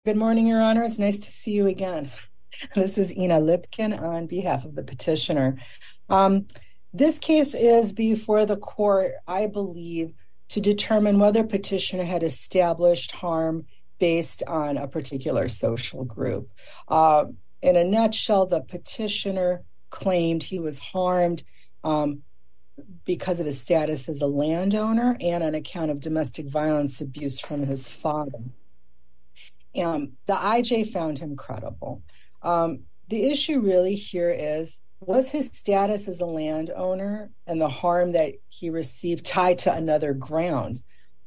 Good morning, Your Honor. It's nice to see you again. This is Ina Lipkin on behalf of the petitioner. Um, this case is before the court, I believe, to determine whether petitioner had established harm based on a particular social group. In a nutshell, the petitioner claimed he was harmed because of his status as a landowner and on account of domestic violence abuse from his father. The IJ found him credible. The issue really here is, was his status as a landowner and the harm that he received tied to another ground?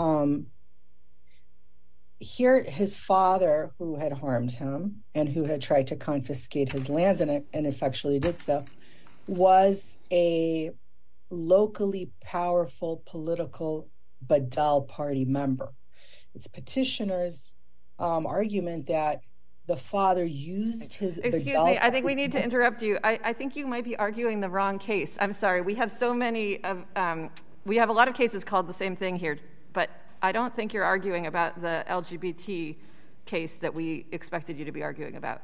Here, his father, who had harmed him and who had tried to confiscate his lands and effectually did so, was a locally powerful political Badal Party member. It's petitioner's argument that the father used his Excuse me, I think we need to interrupt you. I think you might be arguing the wrong case. I'm sorry. We have so many we have a lot of cases called the same thing here, but I don't think you're arguing about the LGBT case that we expected you to be arguing about.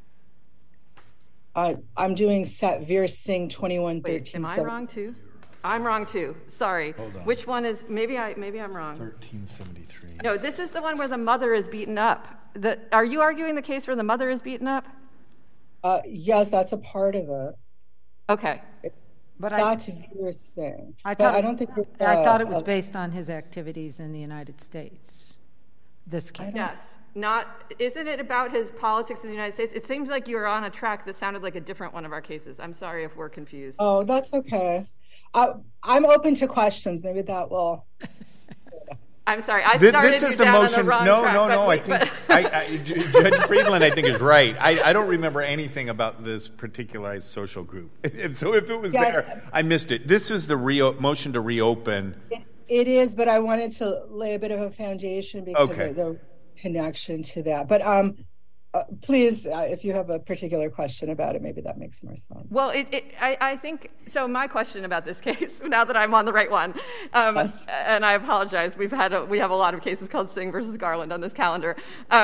I'm doing Satvir Singh 2113. Wait, am I wrong too? I'm wrong too. Sorry. Hold on. Which one is? Maybe I'm wrong. 1373. No, this is the one where the mother is beaten up. Are you arguing the case where the mother is beaten up? Yes, that's a part of it. Okay. But Satvir Singh. I thought it was based on his activities in the United States. This case. Yes. Isn't it about his politics in the United States? It seems like you were on a track that sounded like a different one of our cases. I'm sorry if we're confused. Oh, that's okay. I'm open to questions. Maybe that will. I'm sorry. I started this is you the down motion. on the wrong No, track. I think Judge Friedland, I think, is right. I don't remember anything about this particularized social group, and so if it was there, I missed it. This is the motion to reopen. It is, but I wanted to lay a bit of a foundation because of the connection to that. But please, if you have a particular question about it, maybe that makes more sense. Well, I think so. My question about this case, now that I'm on the right one, Yes. and I apologize, we have a lot of cases called Singh versus Garland on this calendar.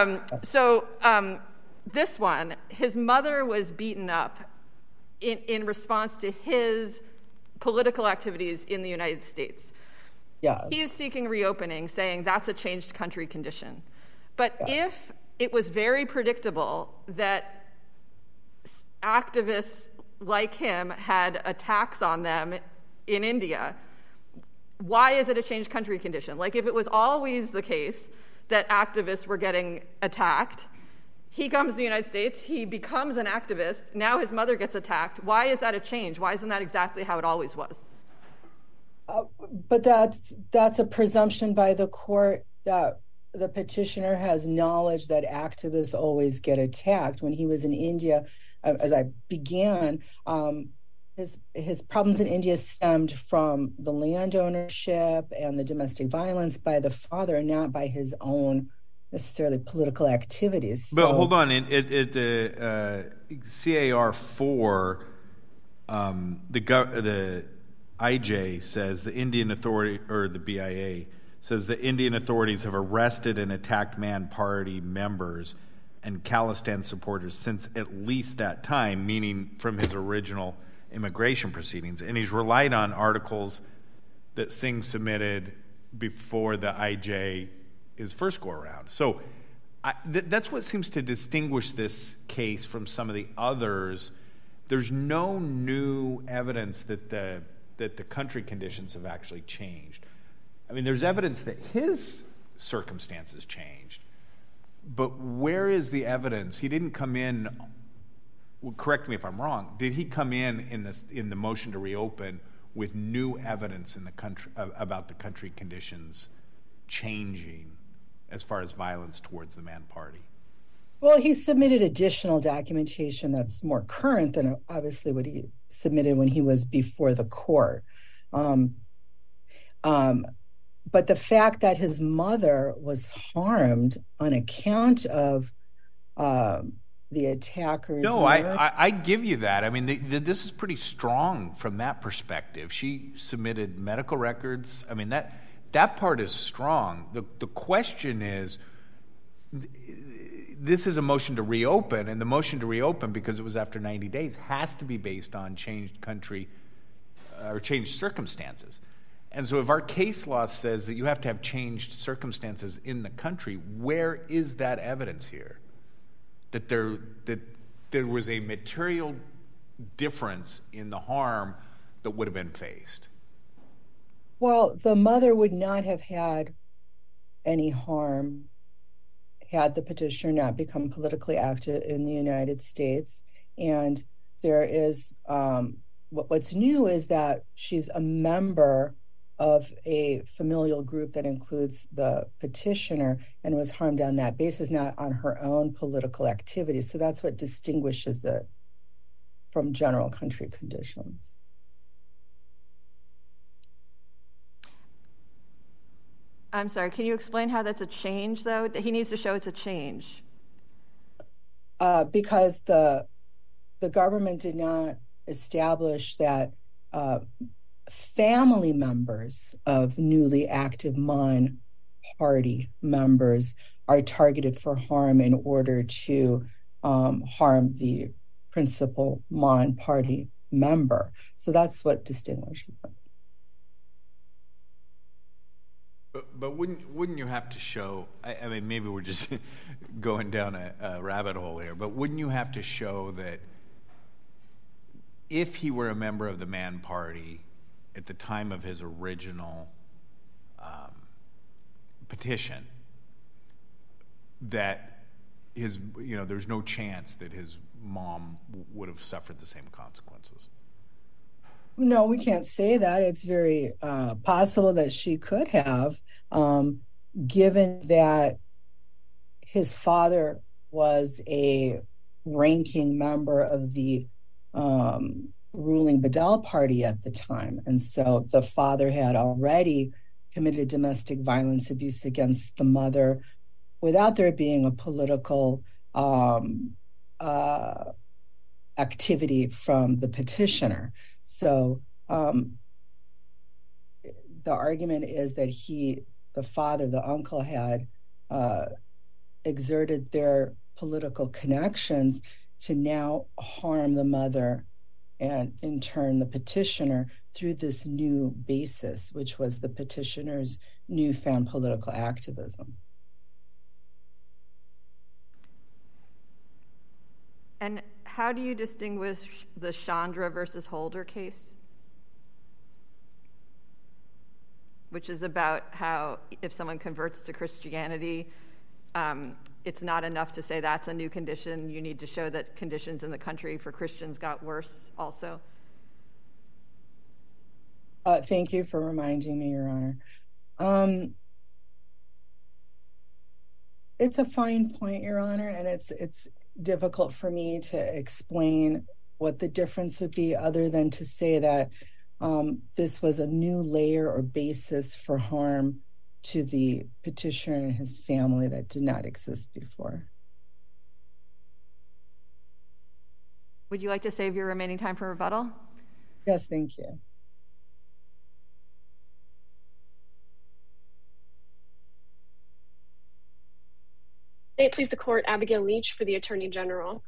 This one, his mother was beaten up in response to his political activities in the United States. Yeah, he is seeking reopening, saying that's a changed country condition. But if it was very predictable that activists like him had attacks on them in India, why is it a changed country condition? Like, if it was always the case that activists were getting attacked, he comes to the United States, he becomes an activist, now his mother gets attacked. Why is that a change? Why isn't that exactly how it always was? But that's a presumption by the court that the petitioner has knowledge that activists always get attacked. When he was in India, as I began, his problems in India stemmed from the land ownership and the domestic violence by the father, not by his own necessarily political activities. But hold on, CAR 4, the IJ says the Indian authority, or the BIA says the Indian authorities have arrested and attacked Man Party members and Khalistan supporters since at least that time, meaning from his original immigration proceedings. And he's relied on articles that Singh submitted before the IJ his first go around. So that's what seems to distinguish this case from some of the others. There's no new evidence that the country conditions have actually changed. I mean, there's evidence that his circumstances changed, but where is the evidence? He didn't come in. Well, correct me if I'm wrong. Did he come in the motion to reopen with new evidence in the country about the country conditions changing as far as violence towards the Man Party? Well, he submitted additional documentation that's more current than obviously what he submitted when he was before the court. But the fact that his mother was harmed on account of the attackers. No, I give you that. I mean, this is pretty strong from that perspective. She submitted medical records. I mean, that part is strong. The question is, this is a motion to reopen, and the motion to reopen, because it was after 90 days, has to be based on changed country or changed circumstances. And so if our case law says that you have to have changed circumstances in the country, where is that evidence here? That there was a material difference in the harm that would have been faced? Well, the mother would not have had any harm had the petitioner not become politically active in the United States. And there is, what's new is that she's a member of a familial group that includes the petitioner and was harmed on that basis, not on her own political activities. So that's what distinguishes it from general country conditions. I'm sorry, can you explain how that's a change, though? He needs to show it's a change. Because the government did not establish that family members of newly active Mon Party members are targeted for harm in order to harm the principal Mon Party member. So that's what distinguishes them. But wouldn't you have to show, I mean, maybe we're just going down a rabbit hole here, but wouldn't you have to show that if he were a member of the Man Party at the time of his original petition, that there's no chance that his mom would have suffered the same consequences? No, we can't say that. It's very possible that she could have, given that his father was a ranking member of the ruling Badal Party at the time. And so the father had already committed domestic violence abuse against the mother without there being a political activity from the petitioner. So the argument is that the father, the uncle, had exerted their political connections to now harm the mother and in turn the petitioner through this new basis, which was the petitioner's newfound political activism. And how do you distinguish the Chandra versus Holder case, which is about how if someone converts to Christianity, it's not enough to say that's a new condition. You need to show that conditions in the country for Christians got worse also. Thank you for reminding me, Your Honor. It's a fine point, Your Honor, and it's difficult for me to explain what the difference would be other than to say that this was a new layer or basis for harm to the petitioner and his family that did not exist before. Would you like to save your remaining time for rebuttal? Yes, thank you. May it please the court, Abigail Leach for the Attorney General.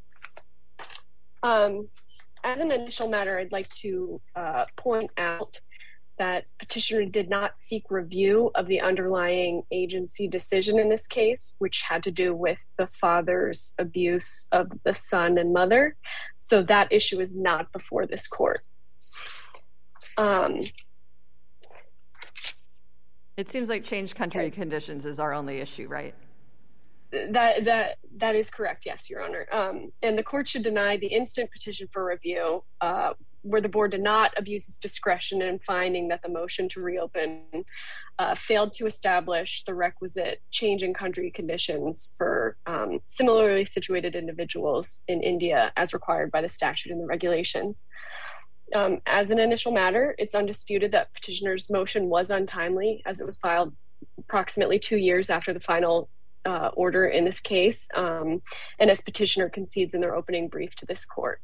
As an initial matter, I'd like to point out that petitioner did not seek review of the underlying agency decision in this case, which had to do with the father's abuse of the son and mother. So that issue is not before this court. It seems like changed country conditions is our only issue, right? That is correct, yes, Your Honor. And the court should deny the instant petition for review where the board did not abuse its discretion in finding that the motion to reopen failed to establish the requisite change in country conditions for similarly situated individuals in India as required by the statute and the regulations. As an initial matter, it's undisputed that petitioner's motion was untimely as it was filed approximately 2 years after the final order in this case, and as petitioner concedes in their opening brief to this court.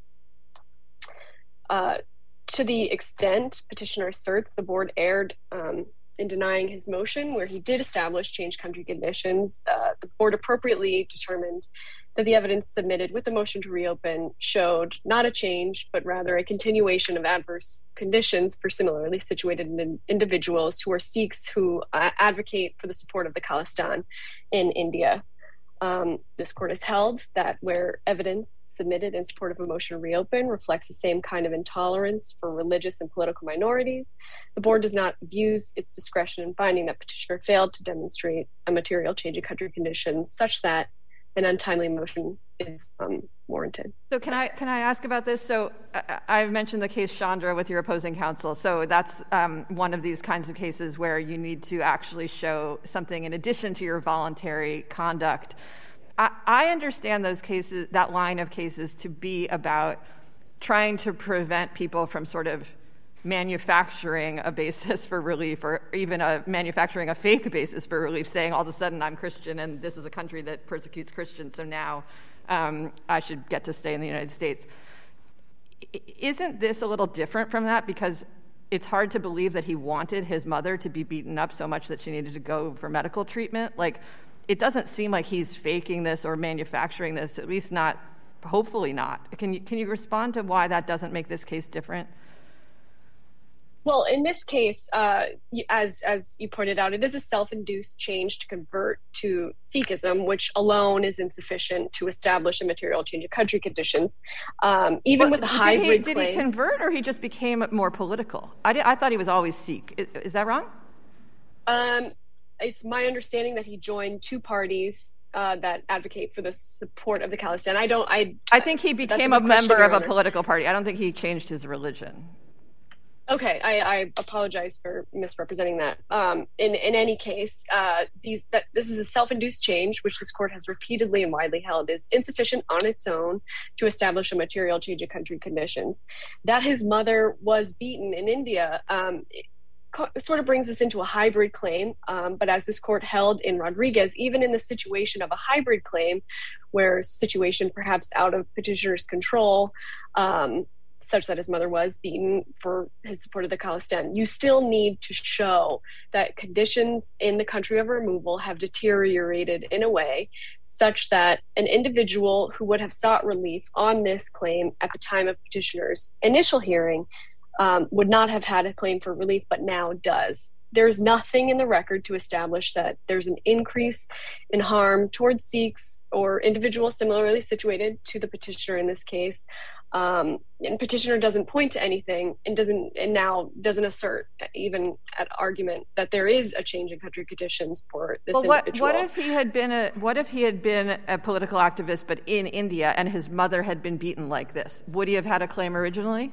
To the extent petitioner asserts the board erred in denying his motion where he did establish changed country conditions, the board appropriately determined that the evidence submitted with the motion to reopen showed not a change, but rather a continuation of adverse conditions for similarly situated individuals who are Sikhs who advocate for the support of the Khalistan in India. This court has held that where evidence submitted in support of a motion to reopen reflects the same kind of intolerance for religious and political minorities, the board does not abuse its discretion in finding that petitioner failed to demonstrate a material change in country conditions such that an untimely motion is warranted. So can I ask about this? So I've mentioned the case Chandra with your opposing counsel. So that's one of these kinds of cases where you need to actually show something in addition to your voluntary conduct. I understand those cases, that line of cases, to be about trying to prevent people from sort of manufacturing a basis for relief, or even manufacturing a fake basis for relief, saying all of a sudden I'm Christian and this is a country that persecutes Christians, so now I should get to stay in the United States. Isn't this a little different from that? Because it's hard to believe that he wanted his mother to be beaten up so much that she needed to go for medical treatment. Like, it doesn't seem like he's faking this or manufacturing this, at least not, hopefully not. Can you respond to why that doesn't make this case different? Well, in this case, as you pointed out, it is a self-induced change to convert to Sikhism, which alone is insufficient to establish a material change of country conditions. Even with a hybrid claim. Did he convert, or he just became more political? I thought he was always Sikh. Is that wrong? It's my understanding that he joined two parties that advocate for the support of the Khalistan. I think he became a member of a political party. I don't think he changed his religion. Okay, I apologize for misrepresenting that. In any case, this is a self-induced change, which this court has repeatedly and widely held is insufficient on its own to establish a material change of country conditions. That his mother was beaten in India sort of brings us into a hybrid claim, but as this court held in Rodriguez, even in the situation of a hybrid claim, where situation perhaps out of petitioner's control, such that his mother was beaten for his support of the Khalistan, you still need to show that conditions in the country of removal have deteriorated in a way such that an individual who would have sought relief on this claim at the time of petitioner's initial hearing would not have had a claim for relief, but now does. There's nothing in the record to establish that there's an increase in harm towards Sikhs or individuals similarly situated to the petitioner in this case. And petitioner doesn't point to anything and now doesn't assert even at argument that there is a change in country conditions for this individual. What if he had been a political activist but in India and his mother had been beaten like this? Would he have had a claim originally?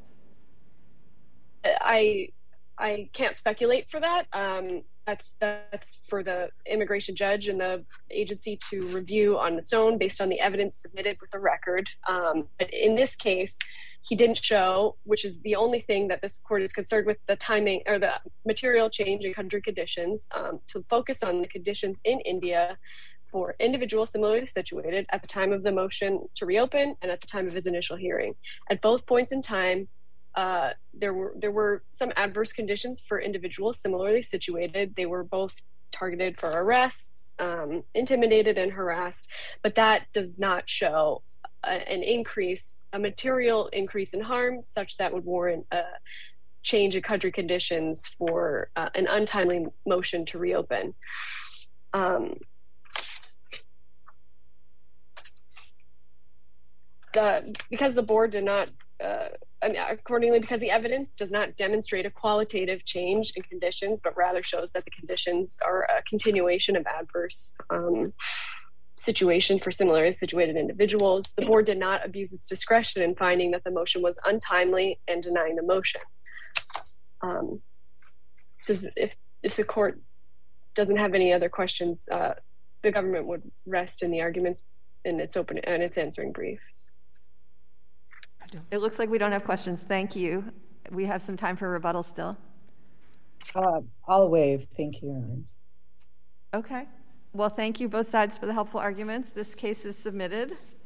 I can't speculate for that. That's for the immigration judge and the agency to review on its own based on the evidence submitted with the record. But in this case, he didn't show, which is the only thing that this court is concerned with, the timing or the material change in country conditions, to focus on the conditions in India for individuals similarly situated at the time of the motion to reopen and at the time of his initial hearing. At both points in time, there were some adverse conditions for individuals similarly situated. They were both targeted for arrests, intimidated and harassed, but that does not show a material increase in harm such that would warrant a change in country conditions for an untimely motion to reopen. Because the board did not accordingly, because the evidence does not demonstrate a qualitative change in conditions, but rather shows that the conditions are a continuation of adverse situation for similarly situated individuals, the board did not abuse its discretion in finding that the motion was untimely and denying the motion. If the court doesn't have any other questions, the government would rest in the arguments in its answering brief. It looks like we don't have questions. Thank you. We have some time for rebuttal still. I'll waive. Thank you. Okay. Well, thank you both sides for the helpful arguments. This case is submitted.